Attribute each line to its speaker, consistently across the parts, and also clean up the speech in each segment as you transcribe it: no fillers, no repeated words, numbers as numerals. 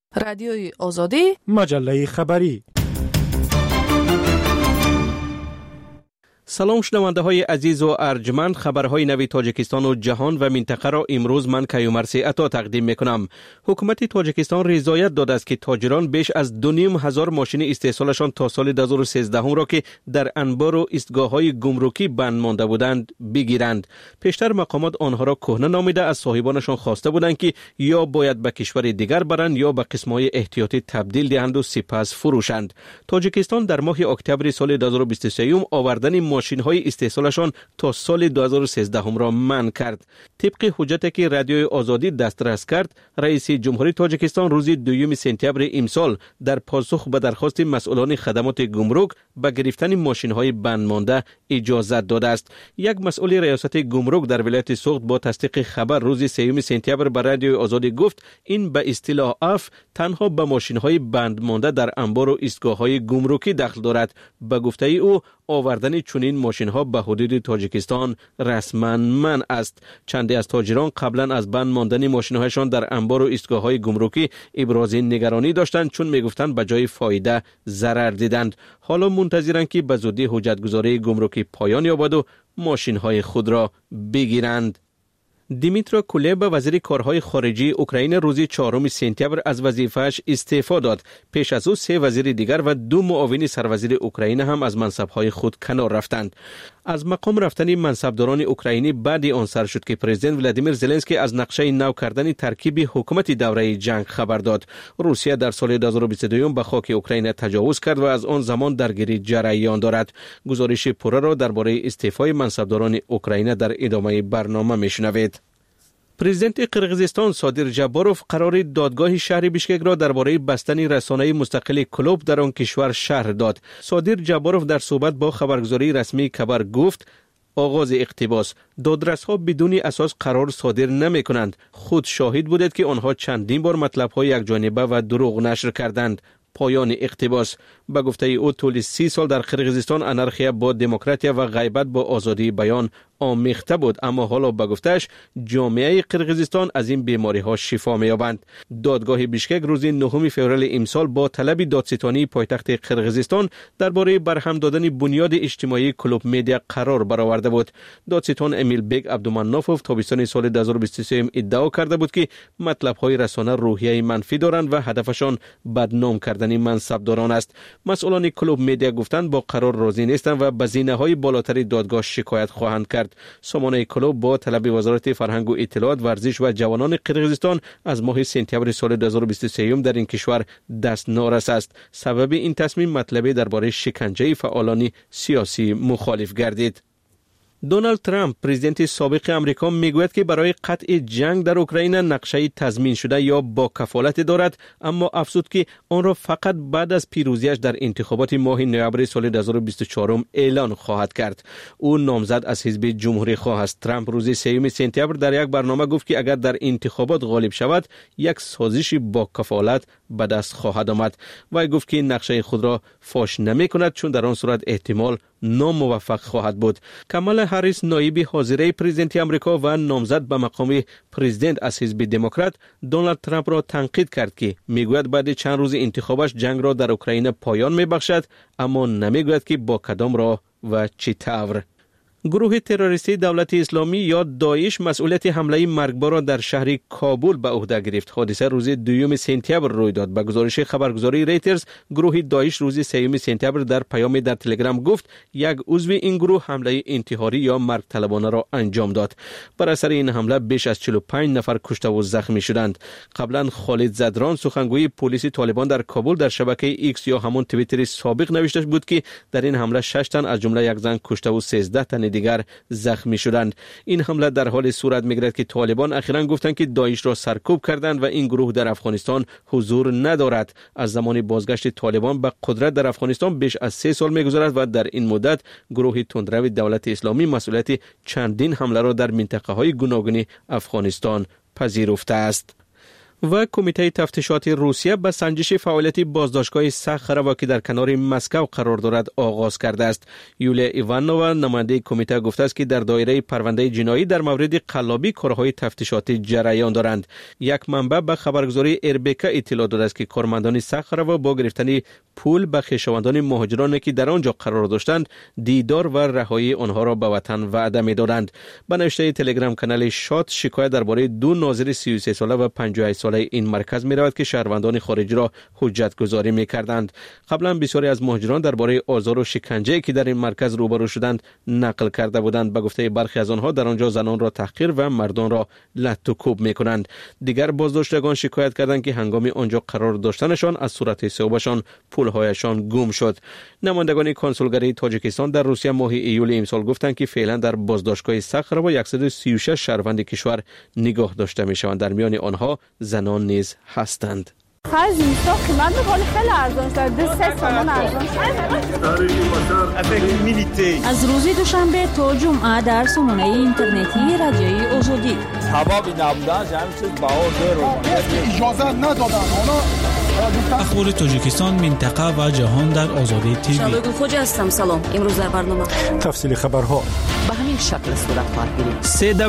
Speaker 1: رادیوی آزادی،
Speaker 2: مجله خبری. سلام شنونده های عزیز و ارجمند، خبرهای نوی تاجیکستان و جهان و منطقه را امروز من کیومرثی عطا تقدیم میکنم. حکومت تاجیکستان رضایت داده است که تاجران بیش از 2,500 ماشین استحصالشان تا سال 2013 را که در انبار و ایستگاه های گمرکی بند مانده بودند بگیرند. پیشتر مقامات آنها را کهنه نامیده از صاحبانشان خواسته بودند که یا باید به کشور دیگر برند یا به قسم‌های احتیاطی تبدیل دهند و سپس فروشند. تاجیکستان در ماه اکتبر سال 2023 آوردن ماشین‌های استحصالشان تا سال 2013 را منع کرد. طبق حجتی که رادیوی آزادی دسترس کرد، رئیس جمهوری تاجیکستان روز 2 سپتامبر امسال در پاسخ به درخواست مسئولان خدمات گمرک به گرفتن ماشین‌های بند مانده اجازه داده است. یک مسئول ریاست گمرک در ولایت سوخت با تصدیق خبر روز 3 سپتامبر به رادیوی آزادی گفت این به اصطلاح اف تنها به ماشین‌های بند مانده در انبار و ایستگاه‌های گمرکی دخل دارد. به گفته او آوردن چنین ماشین‌ها به حدود تاجیکستان رسما منع است. چندی از تاجران قبلا از بند ماندن ماشین‌هایشان در انبار و ایستگاه‌های گمرکی ابراز نگرانی داشتند، چون میگفتند به جای فایده ضرر دیدند. حالا منتظرند که به زودی حجتگذاری گمرکی پایان یابد و ماشین‌های خود را بگیرند. دیمیترو کولبا وزیر کارهای خارجی اوکراین روز 4 سپتامبر از وظیفه‌اش استعفا داد. پیش از او 3 وزیر دیگر و 2 معاون سروزیر اوکراین هم از منصب‌های خود کنار رفتند. از مقام رفتن منصبداران اوکراینی بعد آن سر شد که پرزیدنت ولادیمیر زلنسکی از نقشه نو کردن ترکیب حکومت دوره جنگ خبر داد. روسیه در سال 2022 به خاک اوکراین تجاوز کرد و از آن زمان درگیری جریان دارد. گزارش پوره را درباره استعفای منصبداران اوکراین در ادامه برنامه میشنوید. پرزیدنت قرقیزستان صادر جباروف قرار دادگاه شهر بیشکک را درباره بستن رسانه مستقل کلوب در آن کشور شرح داد. صادر جباروف در صحبت با خبرگزاری رسمی کبر گفت آغاز اقتباس: دادرس‌ها بدون اساس قرار صادر نمی کنند. خود شاهد بودید که آنها چندین بار مطلب‌های یکجانبه و دروغ نشر کردند. پایان اقتباس. به گفته او طول 30 سال در قرقیزستان انارخیا با دموکراتیا و غیبت با آزادی بیان آمیخته بود، اما حالا به گفتهش جامعه قرقیزستان از این بیماری ها شفا می‌یابند. دادگاه بیشکک روز 9 فوریه امسال با طلب دادستانی پایتخت قرقیزستان درباره برهم دادن بنیاد اجتماعی کلوب مدیا قرار برآورده بود. دادستان امیل بیگ عبدالمنافوف تابستان سال 2023 ادعا کرده بود که مطلب‌های رسانه روحیه منفی دارند و هدفشان بدنام کردن منصبداران است. مسئولان کلوب مدیا گفتند با قرار راضی نیستند و به زینه‌های بالاتر دادگاه شکایت خواهند کرد. سامانه کلوب با طلب وزارت فرهنگ و اطلاعات، ورزش و جوانان قرقیزستان از ماه سپتامبر سال 2023 در این کشور دست نارس است. سبب این تصمیم مطلبی درباره شکنجه فعالان سیاسی مخالف گردید. دونالد ترامپ پرزیدنت سابق امریکا میگوید که برای قطع جنگ در اوکراین نقشه تضمین شده یا با کفالت دارد، اما افزود که آن را فقط بعد از پیروزیش در انتخابات ماه نوامبر سال 2024 اعلان خواهد کرد. او نامزد از حزب جمهوری خواه است. ترامپ روز 3 سپتامبر در یک برنامه گفت که اگر در انتخابات غالب شود یک سازش با کفالت به دست خواهد آمد. و گفت که نقشه خود را فاش نمی کند، چون در آن صورت احتمال ناموفق خواهد بود. کامالا هریس نایب حاضره پرزیدنت امریکا و نامزد به مقام پرزیدنت از حزب دموکرات دونالد ترامپ را تنقید کرد که میگوید بعد چند روز انتخابش جنگ را در اوکراین پایان میبخشد، اما نمیگوید که با کدام راه و چه طور. گروه تروریستی دولت اسلامی یا داعش مسئولیت حمله مرگبار را در شهر کابل به عهده گرفت. حادثه روز 2 سپتامبر روی داد. به گزارش خبرگزاری ریترز، گروه داعش روز 3 سپتامبر در پیامی در تلگرام گفت یک عضو این گروه حمله انتحاری یا مرگ طلبانه را انجام داد. بر اثر این حمله بیش از 45 نفر کشته و زخمی شدند. قبلا خالد زدران سخنگوی پلیس طالبان در کابل در شبکه ایکس یا همون توییتر سابق نوشته بود که در این حمله 6 تن از جمله یک زن کشته و 13 تن دیگر زخمی شدند. این حمله در حال صورت میگیرد که طالبان اخیراً گفتند که داعش را سرکوب کردند و این گروه در افغانستان حضور ندارد. از زمان بازگشت طالبان به قدرت در افغانستان بیش از 3 سال میگذرد و در این مدت گروه تندرو دولت اسلامی مسئولیت چندین حمله را در منطقه های گوناگون افغانستان پذیرفته است. و کمیته تفتیشات روسیه به سنجش فعالیت بازداشتگاه ساخاروا که در کنار مسکو قرار دارد آغاز کرده است. یولیا ایوانووا نماینده کمیته گفته است که در دایره پرونده جنایی در مورد قلابی کارهای تفتیشاتی جریان دارند. یک منبع به خبرگزاری اربکا اطلاع داده است که کارمندان ساخاروا با گرفتن پول به خویشاوندان مهاجرانی که در آنجا قرار داشتند دیدار و رهایی آنها را به وطن وعده می‌دادند. به نوشته تلگرام کانال شات شکایت درباره دو ناظر 33 ساله و 58 ساله این مرکز می‌رود که شهروندان خارجی را حجت گذاری می‌کردند. قبلا بسیاری از مهاجران درباره آزار و شکنجه‌ای که در این مرکز روبرو شدند نقل کرده بودند. به گفته برخی از آنها در آنجا زنان را تحقیر و مردان را لت و کوب می‌کنند. دیگر بازداشتگان شکایت کردند که هنگام آنجا قرار داشتنشان از صورت صحبتشان پولهایشان گم شد. نمایندگان کنسولگری تاجیکستان در روسیه ماه ایول امسال گفتند که فعلا در بازداشتگاه ساخاروا 136 شهروند کشور نگاه داشته می‌شوند. در میان آنها زنان نیز هستند.
Speaker 1: از روز دوشنبه تا جمعه در سامانه اینترنتی رادیوی آزادی
Speaker 3: اخبار تاجیکستان، منطقه و جهان در آزادی تیوی.
Speaker 1: شبکه خوج هستم. سلام. امروز در برنامه
Speaker 3: تفصیل خبرها
Speaker 1: به همین شکل صورت خواهد گرفت.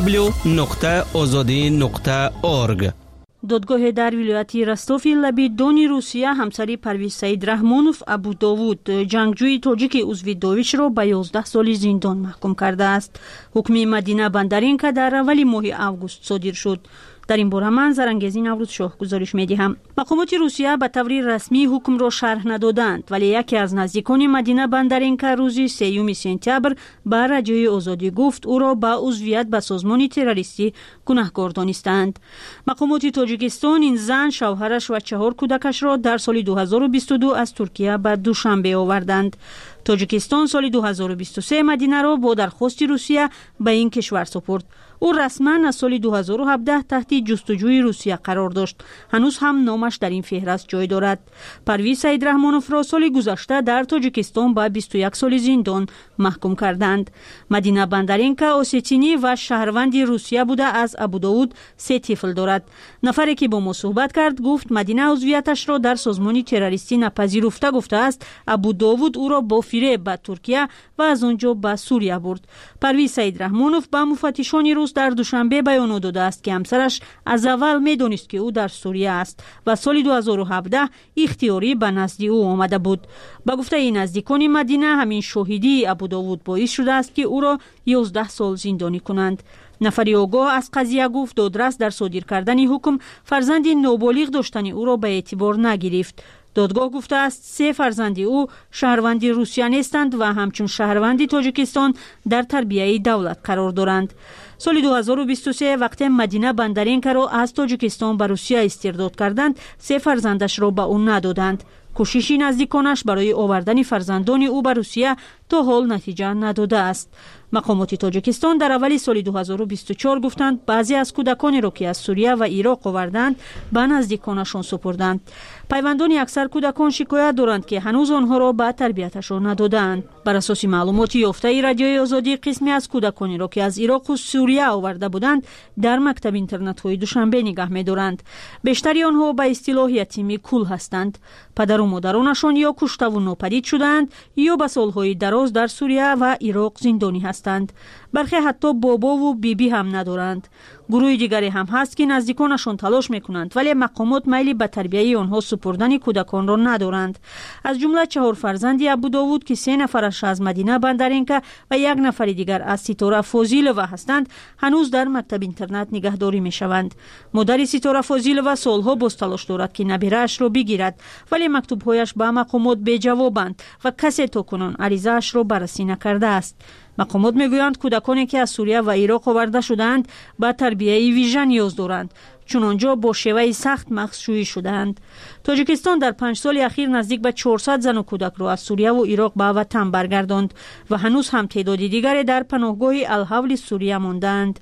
Speaker 2: www.azadi.org.
Speaker 4: دادگاه در ولایت رستوف لبی دون روسیه همسری پرویز سعید رحمونوف ابو داوود جنگجوی تاجیک عضو داعش را به 11 سال زندان محکوم کرده است. حکم مدینه بندرینکا در اول ماه اوگوست صادر شد. در این باره من زرنگزی نوروز شاه گزارش می‌دهم. مقامات روسیه به طور رسمی حکم را شرح ندادند، ولی یکی از نزدیکان مدینه بندرینکا روز 3 سپتامبر به رادیوی آزادی گفت او را به عضویت به سازمان تروریستی گناهکار دانستند. مقامات تاجیکستان این زن، شوهرش و 4 کودکش را در سال 2022 از ترکیه به دوشنبه آوردند. تاجیکستان سال 2023 مدینه را با درخواست روسیه به این کشور سپرد. او رسما از سال 2017 تحت جستجوی روسیه قرار داشت. هنوز هم نامش در این فهرست جای دارد. پرویز سعید رحمونوف را سال گذشته در تاجیکستان به 21 سال زندان محکوم کردند. مدینه بندرینکا اوسیتینی و شهروند روسیه بوده از ابو داوود 3 طفل دارد. نفری که با ما صحبت کرد گفت مدینه عضویتش را در سازمان تروریستی نپذیرفته، گفته است ابو داوود او را با فریب به ترکیه و از آنجا به سوریه برد. پرویز سعید رحمونوف به مفتشان روس در دوشنبه بیان داده است که همسرش از اول می‌دانست که او در سوریه است و سال 2017 اختیاری به نزد او آمده بود. با گفته این نزدیکان مدینه همین شاهدی ابو داوود باعث شده است که او را 11 سال زندانی کنند. نفری آگاه از قضیه گفت دادرس در صادر کردن حکم فرزند نابالغ داشتن او را به اعتبار نگرفت. دادگاه گفته است 3 فرزند او شهروند روسیه نیستند و همچون شهروند تاجیکستان در تربیه دولت قرار دارند. سال 2023 وقتی مدینه بندرینکا را از تاجیکستان به روسیه استرداد کردند، 3 فرزندش را به او ندادند. کوششی نزدیکانش برای آوردن فرزندان او به روسیه تا حال نتیجه نداده است. مقامات تاجیکستان در اول سال 2024 گفتند بعضی از کودکانی را که از سوریه و عراق آوردند به نزدیکانشان سپردند. پیوندان اکثر کودکان شکایت دارند که هنوز آنها را به تربیتشان ندادند. بر اساس معلومات یافته رادیوی آزادی، قسمی از کودکانی را که از عراق و سوریه آورده بودند در مکتب اینترنت‌های دوشنبه نگاه می‌دارند. بیشتری آنها به اصطلاح یتیمی کول هستند. پدر و مادرانشان یا کشته و ناپدید شدند یا به سالهای دراز در سوریه و عراق زندانی هستند. برخی حتی بابا و بیبی هم ندارند. گروه دیگری هم هست که نزدیکانشان تلاش میکنند ولی مقامات میلی به تربیه آنها سپردن کودکان را ندارند. از جمله 4 فرزند ابو داوود که 3 نفرش از مدینه بندرینکا و 1 نفر دیگر از ستاره فاضلova هستند هنوز در مکتب اینترنت نگهداری میشوند. مادر ستاره فاضلova سالها باز تلاش دارد که نبیره‌اش را بگیرد ولی مکتوب‌هایش به مقامات بی‌جوابند و کسی تاکنون عریضه‌اش را بررسی نکرده است. مقامات میگویند کودکانی که از سوریه و عراق آورده شدند به تربیه ویژه نیاز دارند چون آنجا با شیوه سخت مخزوشی شدند. تاجیکستان در 5 سال اخیر نزدیک به 400 زن و کودک را از سوریه و عراق به وطن برگرداند و هنوز هم تعداد دیگری در پناهگاه الحول سوریه ماندند.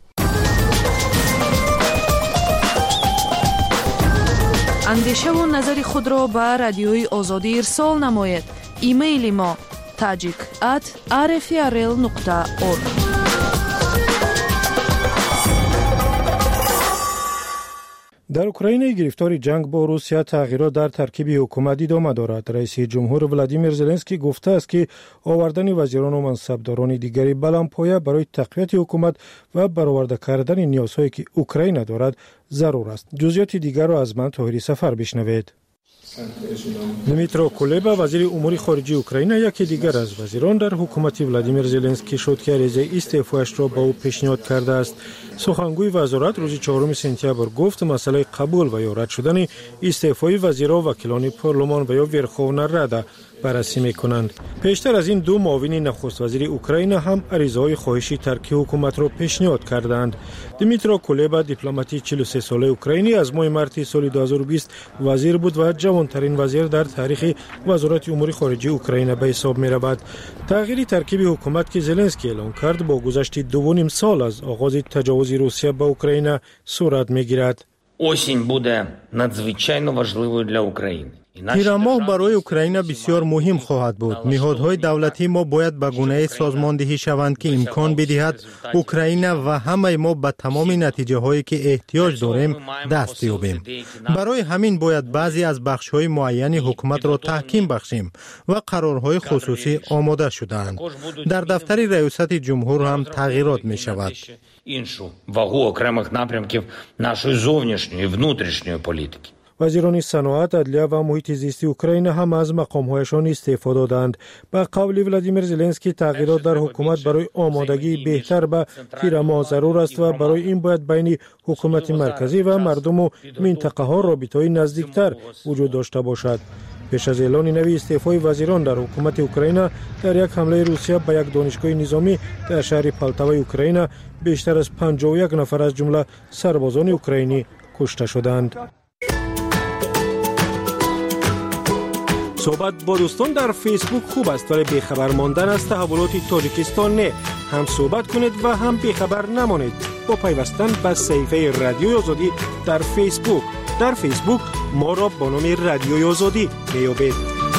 Speaker 5: اندیشه و نظر خود را به رادیوی آزادی ارسال نمایید. ایمیل ما tajik@rfrl.org.
Speaker 6: در اوکراین گرفتار جنگ با روسیه تغییرات در ترکیب حکومت ادامه دارد. رئیس جمهور ولادیمیر زلنسکی گفته است که آوردن وزیران و منصبداران دیگری بلندپایه برای تقویت حکومت و برآورده کردن نیازهایی که اوکراین دارد ضرور است. جزئیات دیگر را از من طاهری سفر بشنوید. دمیترو کولبا وزیر امور خارجه اوکراین یکی دیگر از وزیران در حکومت ولادیمیر زلنسکی شد که عریضه استعفایش را به او پیشنهاد کرده است. سخنگوی وزارت روز 4 سپتامبر گفت مسئله قبول و یا رد شدن استعفای وزیران وکیلان پارلمان و یا ورخونا رادا بررسی می‌کنند. پیشتر از این دو معاون نخست وزیر اوکراین هم عریضه‌های خواهشی ترک حکومت را پیشنهاد کردند. دمیترو کولبا دیپلماتی 43 ساله اوکراینی از ماه مارس سال 2020 وزیر بود و جوانترین وزیر در تاریخ وزارت امور خارجه اوکراین به حساب می‌رود. تغییر ترکیب حکومت که زلنسکی اعلام کرد با گذشت 2.5 سال از آغاز تجاوز روسیه به اوکراین صورت می‌گیرد.
Speaker 7: осінь буде надзвичайно важливою для України.
Speaker 8: تیر ماه برای اوکراین بسیار مهم خواهد بود. نهادهای دولتی ما باید به گونه‌ای سازماندهی شوند که امکان بدهد اوکراین و همه ما به تمام نتیجه هایی که احتیاج داریم دست یابیم. برای همین باید بعضی از بخش‌های معین حکومت را تحکیم بخشیم و قرارهای خصوصی آماده شده‌اند. در دفتر ریاست جمهور هم تغییرات می شود.
Speaker 7: іншу вагу окремих напрямків нашої зовнішньої, внутрішньої політики.
Speaker 6: وزیران صنعت، عدلیه و محیط زیستی اوکراین هم از مقام‌هایشان استعفا دادند. به قول ولادیمیر زلنسکی تغییرات در حکومت برای آمادگی بهتر به تیر ماه ضرور است و برای این باید بین حکومت مرکزی و مردم و منطقه ها رابطه‌ای نزدیکتر وجود داشته باشد. پیش از اعلان نوی استعفای وزیران در حکومت اوکراین در یک حمله روسیه به یک دانشگاه نظامی در شهر پالتاوای اوکراین بیشتر از 51 نفر از جمله سربازان اوکراینی کشته شدند. صحبت با دوستان در فیسبوک خوب است ولی بیخبر ماندن از تحولات تاجیکستان نه. هم صحبت کنید و هم بیخبر نمانید با پیوستن به صفحه رادیوی آزادی در فیسبوک. در فیسبوک ما را با نام رادیوی آزادی میابید.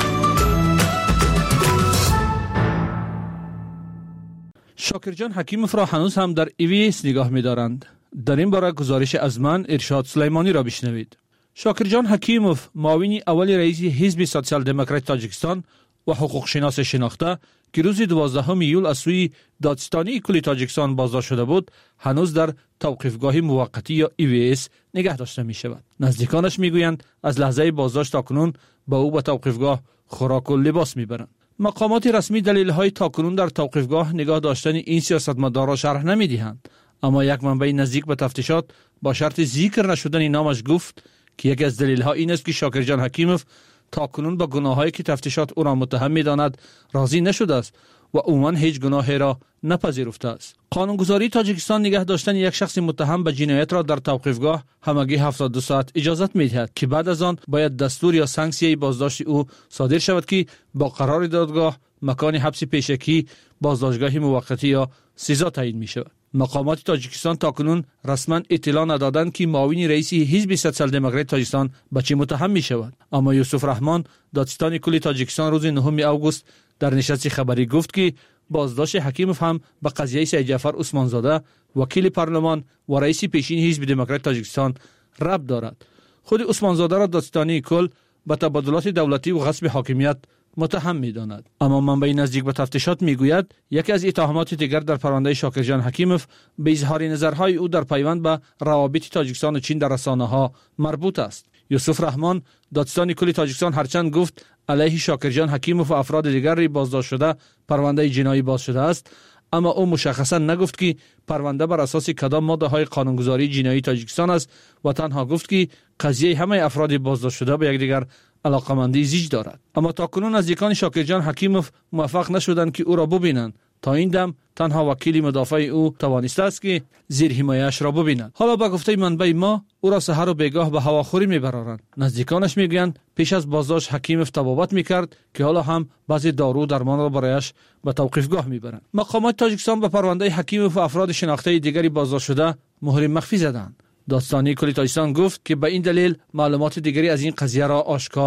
Speaker 3: شاکرجان حکیموف را هنوز هم در ایویس نگاه می‌دارند. در این باره گزارش از من ارشاد سلیمانی را بشنوید. شاکرجان حکیموف معاون اول رئیس حزب سوسیال دموکرات تاجیکستان و حقوق شناس شناخته که روز 12 ایول از سوی دادستانی کل تاجیکستان بازداشت شده بود هنوز در توقیفگاه موقتی یا ایویس نگه داشته می شود. نزدیکانش می گویند از لحظه بازداشت تاکنون با او به توقیفگاه خوراک و لباس می برند. مقامات رسمی دلیل‌های تاکنون در توقیفگاه نگاه داشتن این سیاستمدار را شرح نمی دهند، اما یک منبع نزدیک به تفتیشات با شرط ذکر نشدن نامش گفت که یکی از دلیل‌ها این است که شاکرجان حکیموف تاکنون با گناهایی که تفتیشات او را متهم می‌داند راضی نشده است و عموما هیچ گناهی را نپذیرفته است. قانونگذاری تاجیکستان نگه داشتن یک شخص متهم به جنایت را در توقیفگاه همگی 72 ساعت اجازت می‌دهد که بعد از آن باید دستور یا سانکسیه بازداشت او صادر شود که با قرار دادگاه مکان حبس پیشکی، بازداشتگاه موقتی یا سزا تعیین می‌شود. مقامات تاجیکستان تاکنون رسما اطلاع ندادند که معاون رئیس حزب سوسیال دموکرات تاجیکستان به چه متهم می شود. اما یوسف رحمان دادستان کل تاجیکستان روز 9 آگوست در نشست خبری گفت که بازداشت حکیموف هم به قضیه سید جعفر عثمانزاده وکیل پارلمان و رئیس پیشین حزب دموکرات تاجیکستان ربط دارد. خود عثمانزاده را دادستانی کل به تبادلات دولتی و غصب حاکمیت متهم می‌داند. اما منبع نزدیک به تفتیشات می‌گوید یکی از اتهامات دیگر در پرونده شاکرجان حکیموف به اظهار نظرهای او در پیوند به روابط تاجیکستان و چین در رسانه‌ها مربوط است. یوسف رحمان دادستان کل تاجیکستان هرچند گفت علیه شاکرجان حکیموف و افراد دیگری بازداشت شده پرونده جنایی باز شده است، اما او مشخصا نگفت که پرونده بر اساس کدام ماده‌های قانونگذاری جنایی تاجیکستان است و تنها گفت که قضیه همه افراد بازداشت شده به یکدیگر علاقمندی زیج دارد. اما تاکنون نزدیکان شاکرجان حکیموف موفق نشدند که او را ببینند. تا این دم تنها وکیل مدافع او توانسته است که زیر حمایه‌اش را ببیند. حالا با گفته منبع ما او را سحر و بیگاه به هواخوری میبرند. نزدیکانش میگویند پیش از بازداشت حکیموف تبابت میکرد که حالا هم بعضی دارو درمان را برایش به توقیفگاه میبرند. مقامات تاجیکستان به پرونده حکیموف و افراد شناخته دیگری بازداشت شده مهر مخفی زدند. دادستانی کل تاجیکستان گفت که به این دلیل معلومات دیگری از این قضیه را آشکار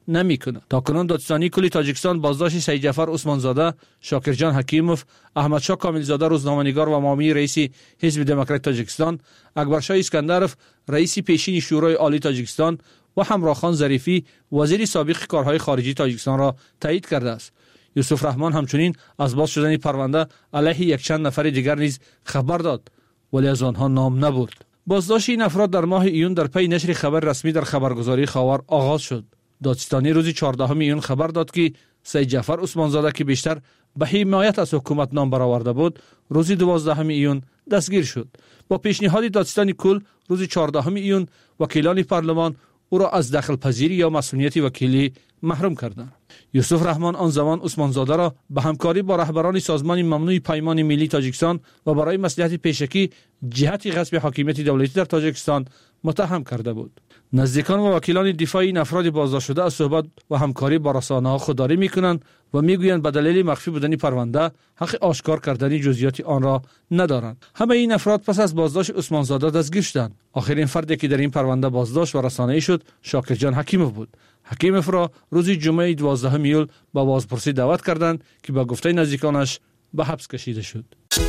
Speaker 3: نمیکنه. تاکنون دادستانی کل تاجیکستان بازداشت سید جعفر عثمان زاده، شاکرجان حکیموف، احمد شاه کامل زاده روزنامه‌نگار و معاون رئیس حزب دموکرات تاجیکستان، اکبر شاه اسکندرف رئیس پیشین شورای عالی تاجیکستان و همراه خان ظریفی وزیر سابق کارهای خارجی تاجیکستان را تایید کرده است. یوسف رحمان همچنین از باز شدن پرونده علیه یک چند نفر دیگر نیز خبر داد ولی از آنها نام نبرد. بازداشت این افراد در ماه ایون در پی نشر خبر رسمی در خبرگزاری خاور آغاز شد. دادستانی روز 14 ایون خبر داد که سید جعفر عثمان زاده که بیشتر به حمایت از حکومت نام برآورده بود، روز 12 ایون دستگیر شد. با پیشنهاد دادستانی کل روز 14 ایون وکیلان پارلمان او را از دخل پذیری یا مسئولیت وکیلی محروم کردند. یوسف رحمان آن زمان عثمان زاده را به همکاری با رهبران سازمان ممنوع پیمان ملی تاجیکستان و برای مصلحت پیشکی جهت غصب حاکمیت دولتی در تاجیکستان متهم کرده بود. نزدیکان و وکیلان دفاع این افراد بازداشت شده از صحبت و همکاری با رسانه‌ها خودداری می‌کنند و میگویند به دلیل مخفی بودن پرونده حق آشکار کردن جزئیات آن را ندارند. همه این افراد پس از بازداشت عثمان زاده دستگیر شدند. آخرین فردی که در این پرونده بازداشت و رسانه‌ای شد شاکرجان حکیموف بود. حکیموف را روز جمعه 12 ایول با بازپرسی دعوت کردند که با گفته نزدیکانش به حبس کشیده شد.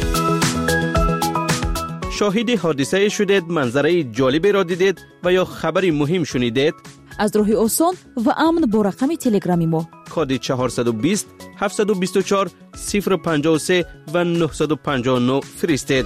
Speaker 2: شاهد حادثه شدید، منظره جالبی را دیدید و یا خبری مهم شنیدید؟
Speaker 9: از راه آسان و امن با رقم تلگرامی ما
Speaker 2: کد 420 724 053 و 959 فرستید.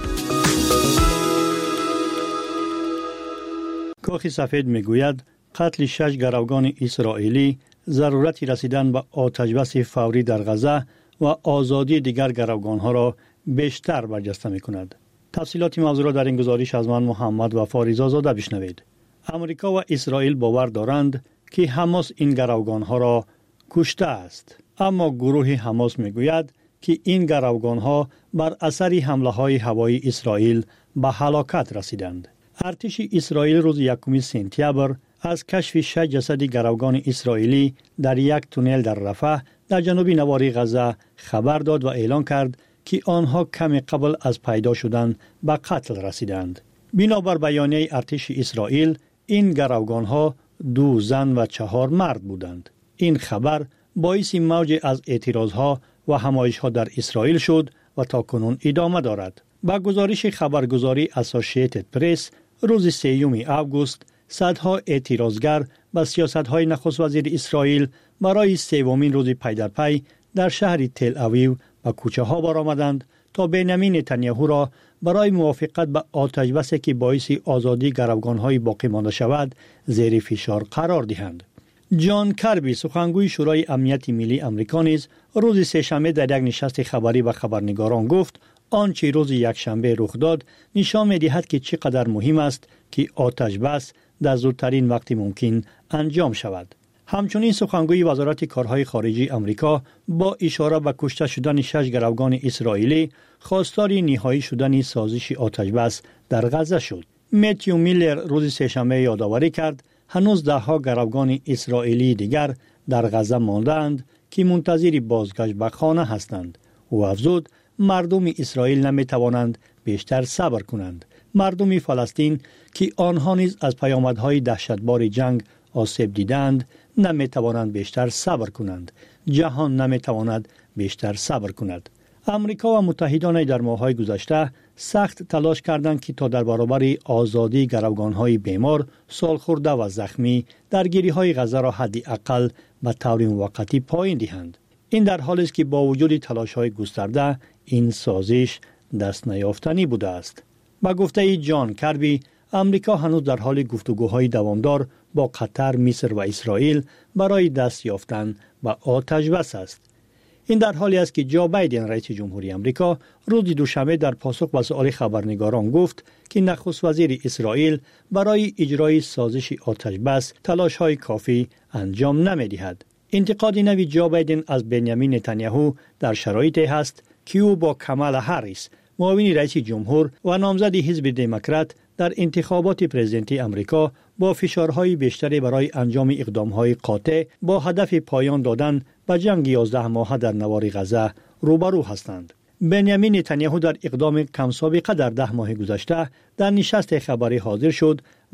Speaker 10: کاخ سفید میگوید قتل 6 گروگان اسرائیلی، ضرورت رسیدن به آتشبس فوری در غزه و آزادی دیگر گروگان‌ها را بیشتر برجسته می‌کند. تفصیلات موضوع را در این گزارش از من محمد و فاریزا زاده بشنوید. امریکا و اسرائیل باور دارند که حماس این گروگان‌ها را کشته است، اما گروه حماس میگوید که این گروگان‌ها بر اثر حمله‌های هوایی اسرائیل به هلاکت رسیدند. ارتش اسرائیل روز 1 سپتامبر از کشف 6 جسد گروگان اسرائیلی در یک تونل در رفح در جنوب نواحی غزه خبر داد و اعلان کرد که آنها کمی قبل از پیدا شدن به قتل رسیدند. بنابر بیانیه ارتش اسرائیل این گروگان‌ها 2 زن و 4 مرد بودند. این خبر باعث موج از اعتراضها و همایش‌ها در اسرائیل شد و تاکنون ادامه دارد. با گزارش خبرگزاری اسوسییتد پرس روز 3 آگوست صدها اعتراضگر به سیاست‌های نخست وزیر اسرائیل برای 3مین روز پی در پی در شهر تل اویو و کوچه‌ها برآمدند تا بنیامین نتانیاهو را برای موافقت به آتشبسی که باعث آزادی گروگان‌های باقی مانده شود زیر فشار قرار دهند. جان کربی سخنگوی شورای امنیت ملی آمریکا نیز روز سه‌شنبه در یک نشست خبری به خبرنگاران گفت آنچه روز یکشنبه رخ داد نشان می‌دهد که چقدر مهم است که آتشبس در زودترین وقت ممکن انجام شود. همچنین سخنگوی وزارت کارهای خارجی آمریکا با اشاره به کشته شدن 6 گروگان اسرائیلی خواستار نهایی شدن سازش آتشبس در غزه شد. متیو میلر روز سه‌شنبه یادآوری کرد هنوز ده‌ها گروگان اسرائیلی دیگر در غزه مانده‌اند که منتظر بازگشت به خانه هستند. او افزود مردم اسرائیل نمی‌توانند بیشتر صبر کنند. مردم فلسطین که آنها نیز از پیامدهای دهشتبار جنگ آسیب دیدند نمی‌توانند بیشتر صبر کنند. جهان نمی‌تواند بیشتر صبر کند. امریکا و متحدان در ماه‌های گذشته سخت تلاش کردند که تا در برابر آزادی گروگان‌های بیمار، سالخورده و زخمی درگیری‌های غزه را حداقل به طور موقتی پایین دهند. این در حالی است که با وجود تلاش‌های گسترده این سازش دست نیافتنی بوده است. با گفته جان کربی امریکا هنوز در حال گفتگوهای دوامدار با قطر، مصر و اسرائیل برای دست یافتن به آتشبس است. این در حالی است که جو بایدن رئیس جمهوری آمریکا روز دوشنبه در پاسخ به سؤال خبرنگاران گفت که نخست وزیر اسرائیل برای اجرای سازش آتشبس تلاش‌های کافی انجام نمی‌دهد. انتقاد نوی جو بایدن از بنیامین نتانیاهو در شرایطی است که او با کامالا هریس معاون رئیس جمهور و نامزد حزب دموکرات در انتخابات پرزیدنتی آمریکا با فشارهای بیشتری برای انجام اقدامهای قاطع با هدف پایان دادن به جنگ 11 ماهه در نوار غزه روبرو هستند. بنیامین نتانیاهو در اقدام کم سابقه در 10 ماه گذشته در نشست خبری حاضر شد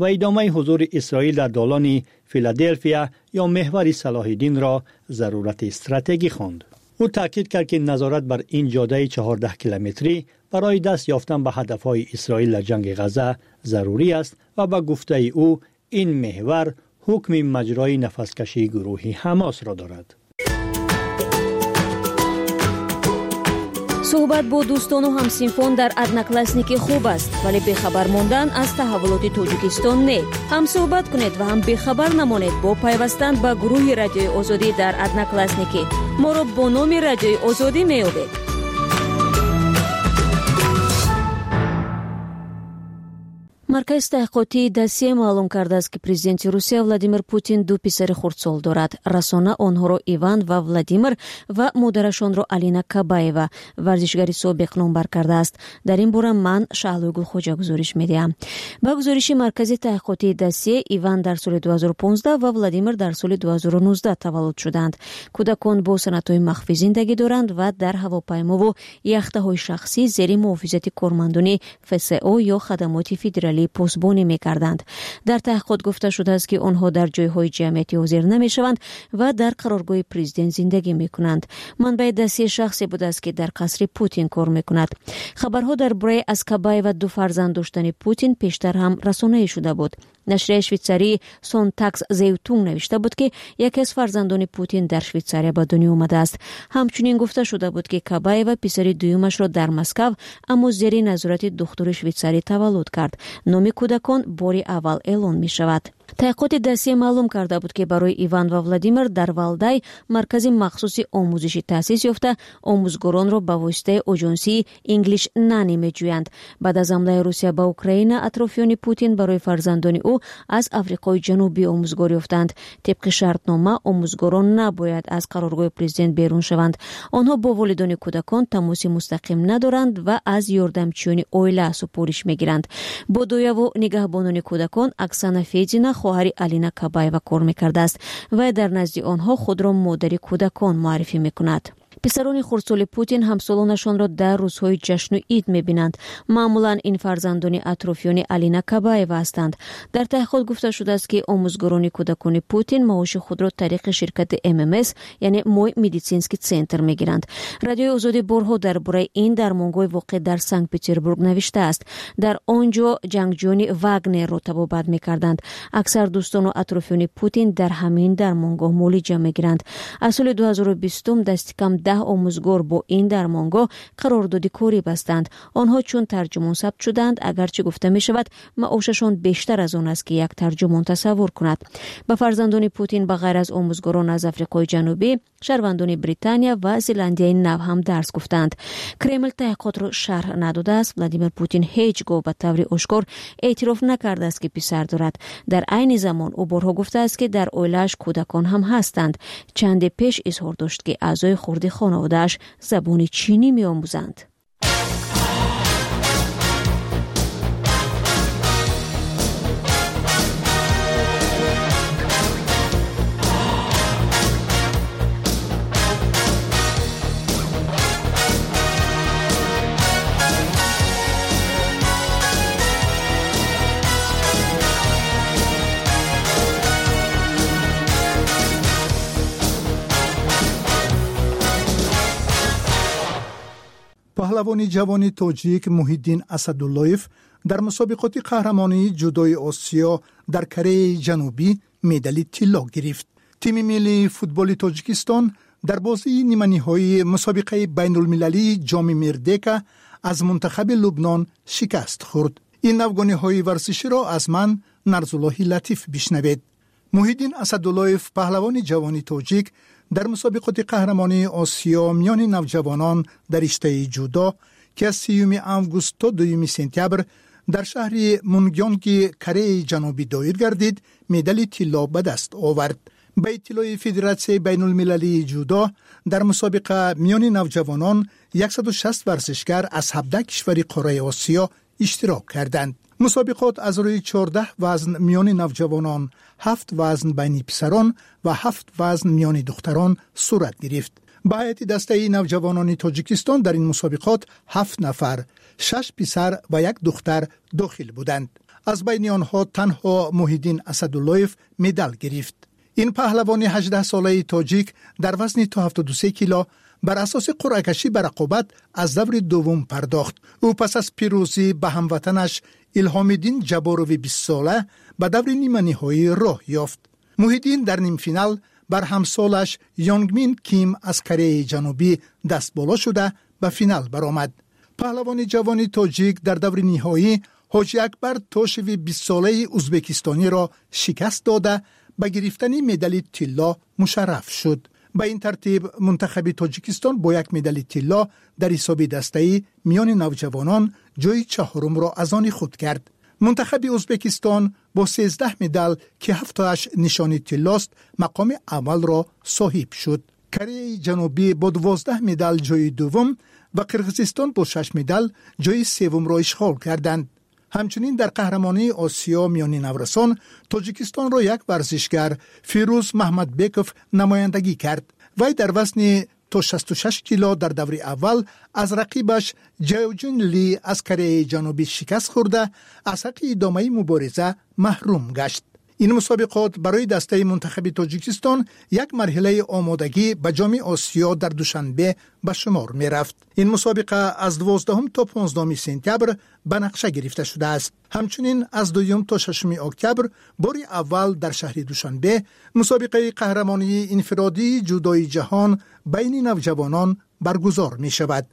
Speaker 10: و ادامه حضور اسرائیل در دالان فیلادلفیا یا محور صلاح الدین را ضرورت استراتژی خواند. او تاکید کرد که نظارت بر این جاده 14 کیلومتری برای دست یافتن به هدفهای اسرائیل در جنگ غزه ضروری است و به گفته او این محور حکم مجرای نفسکشی گروه حماس را دارد.
Speaker 11: صحبت با دوستان و همسینفون در ادناکلاسنیکی خوب است، ولی بخبر موندن از تحولات تاجیکستان نه. هم صحبت کنید و هم بخبر نمانید با پیوستن به گروه رادیوی آزادی در ادناکلاسنیکی. ما را با نام رادیوی آزادی می‌یابید. مرکز تحقیقاتی دسیه معلوم کرده است که پرزیدنت روسیه ولادیمیر پوتین دو پسر خردسال دارد. رسانه آنها را ایوان و ولادیمیر و مادرشان را الینا کابایوا ورزشکار سابق نامبر کرده است. در این باره من شعلوی گلخوجا گزارش می‌دهم. با گزارش مرکز تحقیقاتی دسیه، ایوان در سال 2015 و ولادیمیر در سال 2019 تولد شدند. کودکان با سنت‌های مخفی زندگی دارند و در هواپیما و یخته‌های شخصی زیر محافظت کارمندان FSO یا خدمات فدرالی پاسبانی می‌کردند. در تحقیقات گفته شده است که آنها در جای‌های جمعیتی حاضر نمی‌شوند و در قرارگاه پرزیدنت زندگی می‌کنند. منبع دسیه شخصی بوده است که در قصر پوتین کار می‌کند. خبرها درباره از کابایوا دو فرزند داشتن پوتین پیشتر هم رسانه‌ای شده بود. نشریه شویتساری سونتاکس زیتون نوشته بود که یکی از فرزندان پوتین در شویتساریا به دنیا آمده است. همچنین گفته شده بود که کابایوا پسر دومش را در مسکو اما زیر نظارت دکتر شویتساری تولد کرد. نام کودکان باری اول اعلان می شود. تحقیقات دسیه معلوم کرده بود که برای ایوان و ولادیمیر در والدای مرکز مخصوصی آموزشی تأسیس یافته آموزگاران را به واسطه اژانسی انگلیش نانی می‌جویند. بعد از حمله روسیه به اوکراین، اطرافیان پوتین برای فرزندان او از آفریقای جنوبی آموزگاری یافتند. طبق شرطنامه آموزگاران نباید از قرارگاه پرزیدنت بیرون شوند. آنها با والدین کودکان تماس مستقیم ندارند و از یاردمچیان اویلا سپارش می‌گیرند. با دویا و نگهبانان کودکان اکسانا فیدینا خواهر الینا کابایوا کار می‌کرده است و در نزد آنها خود را مادر کودکان معرفی می‌کند. پسران خردسال پوتین همسالانشان را در روزهای جشن و عید می‌بینند. معمولاً این فرزندان اطرافیان الینا کابایوا هستند. در تحقیقات گفته شده است که آموزگاران کودکان پوتین معاش خود را طریق شرکت MMS یعنی موی مدیسینسکی سنتر می‌گیرند. رادیوی آزادی بارها درباره این درمانگاه واقع در سنت پترزبورگ نوشته است. در آنجا جنگجویان واگنر را تبابت می‌کردند. اکثر دوستان و اطرافیان پوتین در همین درمانگاه معالجه می‌گیرند. از سال 2020 دست کم 10 آموزگار با این درمانگاه قرارداد کاری بستند. آنها چون ترجمان ثبت شدند، اگرچه گفته می شود معاششان بیشتر از آن است که یک ترجمان تصور کند. به فرزندان پوتین به غیر از آموزگاران از آفریقای جنوبی، شهروندان بریتانیا و زلندیای نو هم درس گفتند. کرمل تحقیقات را شرح نداده است. ولادیمیر پوتین هیچگاه به طور آشکار اعتراف نکرده است که پسر دارد. در عین زمان او بارها گفته است که در اویلش کودکان هم هستند. چند پیش اظهار داشت که اعضای خرد خانواده‌اش زبان چینی می‌آموزند.
Speaker 12: پهلوان جوان تاجیک محیدین اسداللهیف در مسابقات قهرمانی جودوی آسیا در کره جنوبی مدال طلا گرفت. تیم ملی فوتبال تاجیکستان در بازی نیمه‌نهایی مسابقه بین المللی جام مردکه از منتخب لبنان شکست خورد. این نوگانی‌های ورزشی را از من نرزالله لطیف بشنوید. محیدین اسداللهیف پهلوان جوان تاجیک در مسابقات قهرمانی آسیا میان نوجوانان در رشته جودو که از 30 آگوست تا 2 سپتامبر در شهر مونگیانگ کره جنوبی دایر گردید، مدال طلا به دست آورد. به اطلاع فدراسیون بین المللی جودو در مسابقه میان نوجوانان 160 ورزشکار از 17 کشور قاره آسیا اشتراک کردند. مسابقات از روی 14 وزن میان نوجوانان، 7 وزن بین پسران و 7 وزن میان دختران صورت گرفت. به هیئت دسته نوجوانان تاجیکستان در این مسابقات 7 نفر، 6 پسر و 1 دختر داخل بودند. از بین آنها تنها محیدین اسداللهیف مدال گرفت. این پهلوان 18 ساله تاجیک در وزن تا 73 کیلو بر اساس قرعه کشی به رقابت از دور دوم پرداخت. او پس از پیروزی به هموطنش الهام‌الدین جباروی 20 ساله به دور نیمه نهایی راه یافت. محیدین در نیم فینال بر همسالش یانگمین کیم از کره جنوبی دست بالا شده به فینال برآمد. پهلوان جوان تاجیک در دور نهایی حاجی اکبر تاشوی 20 ساله ازبکستانی را شکست داده به گرفتن مدال طلا مشرف شد. به این ترتیب منتخب تاجیکستان با یک مدال طلا در حساب دسته‌ای میان نوجوانان جای چهارم را از آن خود کرد. منتخب ازبکستان با 13 مدال که 7 تاش نشان طلاست مقام اول را صاحب شد. کره جنوبی با 12 مدال جای دوم و قرقیزستان با 6 مدال جای سوم را اشغال کردند. همچنین در قهرمانی آسیا میان نورسان تاجیکستان را یک ورزشگر فیروز محمد بیکوف نمایندگی کرد. وی در وزن تا 66 کیلو در دور اول از رقیبش جیوجین لی از کره جنوبی شکست خورده از حق ادامه مبارزه محروم گشت. این مسابقات برای دسته منتخب تاجیکستان یک مرحله آمادگی به جام آسیا در دوشنبه به شمار می رفت. این مسابقه از 12 تا 15 سپتامبر به نقشه گرفته شده است. همچنین از 2 تا 6 اکتبر بار اول در شهر دوشنبه مسابقه قهرمانی انفرادی جودوی جهان بین نوجوانان برگزار می شود.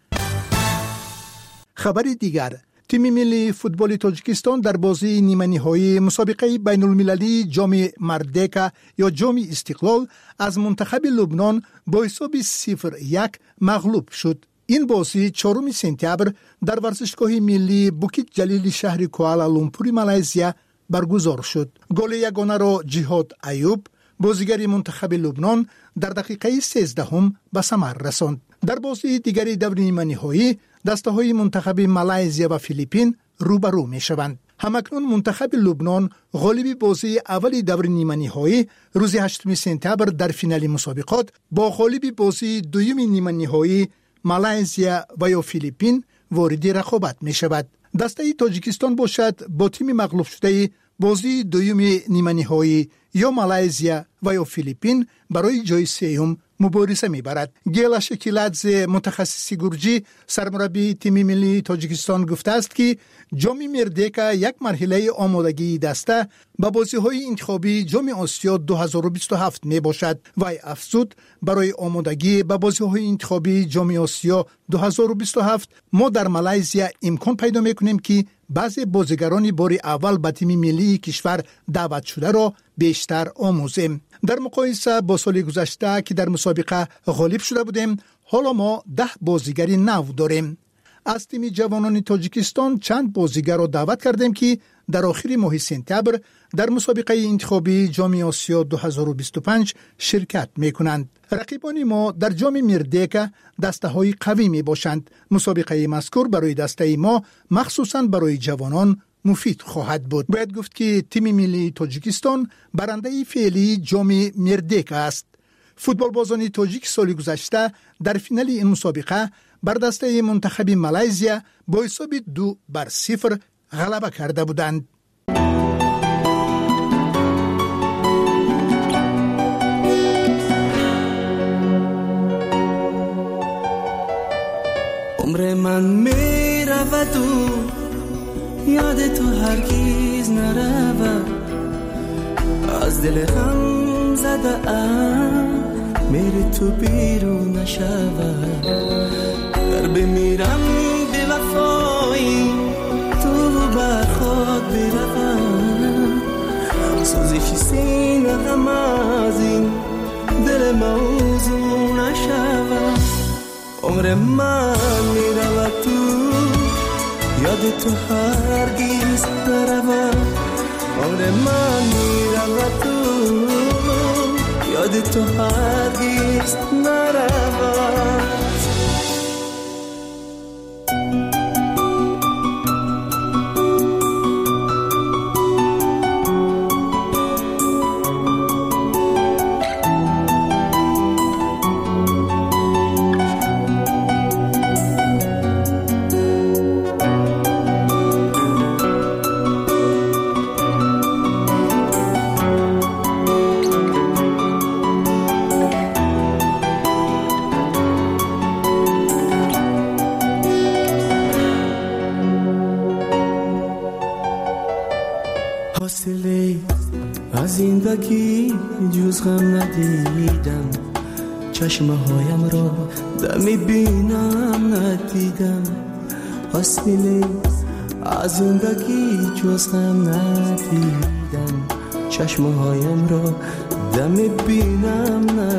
Speaker 12: خبر دیگر، تیم ملی فوتبال تاجیکستان در بازی نیمه نهایی مسابقه بین المللی جام مردکه یا جام استقلال از منتخب لبنان با حساب 0-1 مغلوب شد. این بازی 4 سپتامبر در ورزشگاه ملی بوکیت جلیل شهر کوالالامپور مالزیا برگزار شد. گل یگانه را جهاد ایوب بازیگر منتخب لبنان در دقیقه 13 به ثمر رساند. در بازی دیگری دور نیمه نهایی دسته‌های منتخب مالزیا و فیلیپین روبرو می‌شوند. همکنون منتخب لبنان غالب بازی اولی دور نیمه نهایی روز 8 سپتامبر در فینال مسابقات با غالب بازی دوم نیمه نهایی مالزیا و یا فیلیپین وارد رقابت می‌شود. دسته تاجیکستان باشد با تیم مغلوب شده بازی دوم نیمه نهایی یا مالزیا و یا فیلیپین برای جای سوم مبارزه می‌برد. گیلا شکیلادزه متخصص گرجی سرمربی تیم ملی تاجیکستان گفته است که جام مردکه یک مرحله آمادگی دسته به بازی‌های انتخابی جام آسیا 2027 میباشد و افزود برای آمادگی به بازی‌های انتخابی جام آسیا 2027 ما در مالزیا امکان پیدا می‌کنیم که بعضی بازیگران بار اول به تیم ملی کشور دعوت شده را بیشتر آموزیم. در مقایسه با سال گذشته که در مسابقه غالب شده بودیم، حالا ما 10 بازیگر نو داریم. از تیم جوانان تاجیکستان چند بازیگر را دعوت کردیم که در آخر ماه سپتامبر در مسابقه انتخابی جام آسیا 2025 شرکت می‌کنند. رقیبان ما در جام مردکه دسته‌های قوی می‌باشند. مسابقه مذکور برای دسته ما مخصوصاً برای جوانان مفید خواهد بود. باید گفت که تیم ملی تاجیکستان برنده فعلی جام مردکه است. فوتبال بازان تاجیک سال گذشته در فینال این مسابقه بر دسته منتخب مالزیا با حساب 2-0 غلبه کرده بودند.
Speaker 13: عمر من می رود و یاد تو هرگیز نرود، از دل غم زده ام میری تو بیرون نشود. در بمیرم به وفایی تو بر خود بروم، سوزش سینه غم از این دل موضوع نشود. عمر من میرود تو یاد تو هرگیز نرود، عمر من میرود تو یاد تو هرگیز نرود. زندگی جز غم ندیدم، چشمه هایم را دمی بینم ندیدم. حاصلی از زندگی جز غم ندیدم، چشمه هایم را دمی بینم ندیدم.